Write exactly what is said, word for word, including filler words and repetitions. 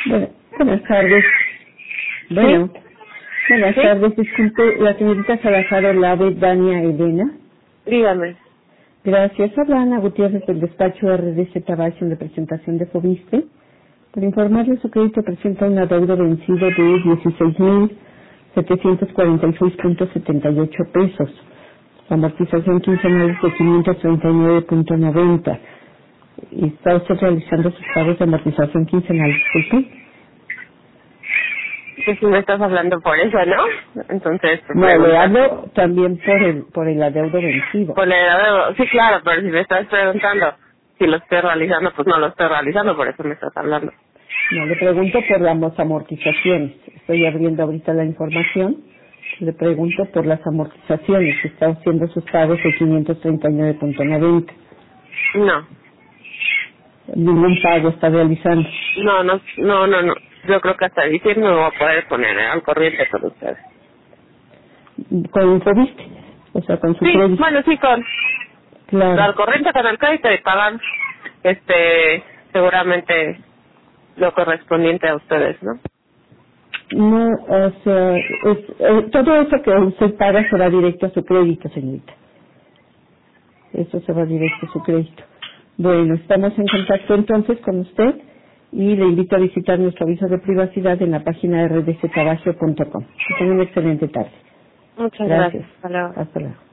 Bueno, buenas tardes. Bueno, ¿Sí? buenas ¿Sí? tardes. Disculpe, la señorita Salazar Olave, Dania Elena. Dígame. Gracias. Habla Ana Gutiérrez del despacho R D Z Tabacho en representación de Fobiste. Por informarle, su crédito presenta un adeudo vencido de dieciséis mil setecientos cuarenta y seis punto setenta y ocho pesos. La amortización quincenal es de quinientos treinta y nueve punto noventa. Y está usted realizando sus pagos de amortización quincenal, disculpe. Que si me estás hablando por eso, ¿no? Entonces, te No, le preguntas. hablo también por el por el adeudo vencido. Por la edad de- Sí, claro, pero si me estás preguntando si lo estoy realizando, pues no lo estoy realizando, por eso me estás hablando. No, le pregunto por las amortizaciones. Estoy abriendo ahorita la información. Le pregunto por las amortizaciones. Está haciendo sus pagos de quinientos treinta y nueve punto noventa. No. Ningún pago está realizando. No, no, no, no, no. Yo creo que hasta diciembre me voy a poder poner al corriente con ustedes. Con Infoviste, o sea, con su Sí, crédito. bueno, sí, con Claro. al corriente, con el crédito y pagan, este, seguramente lo correspondiente a ustedes, ¿no? No, o sea, es, eh, todo eso que usted paga se va directo a su crédito, señorita. Eso se va directo a su crédito. Bueno, estamos en contacto entonces con usted y le invito a visitar nuestro aviso de privacidad en la página r d c tabacio punto com. Que tenga una excelente tarde. Muchas Gracias. gracias. Hasta luego. Hasta luego.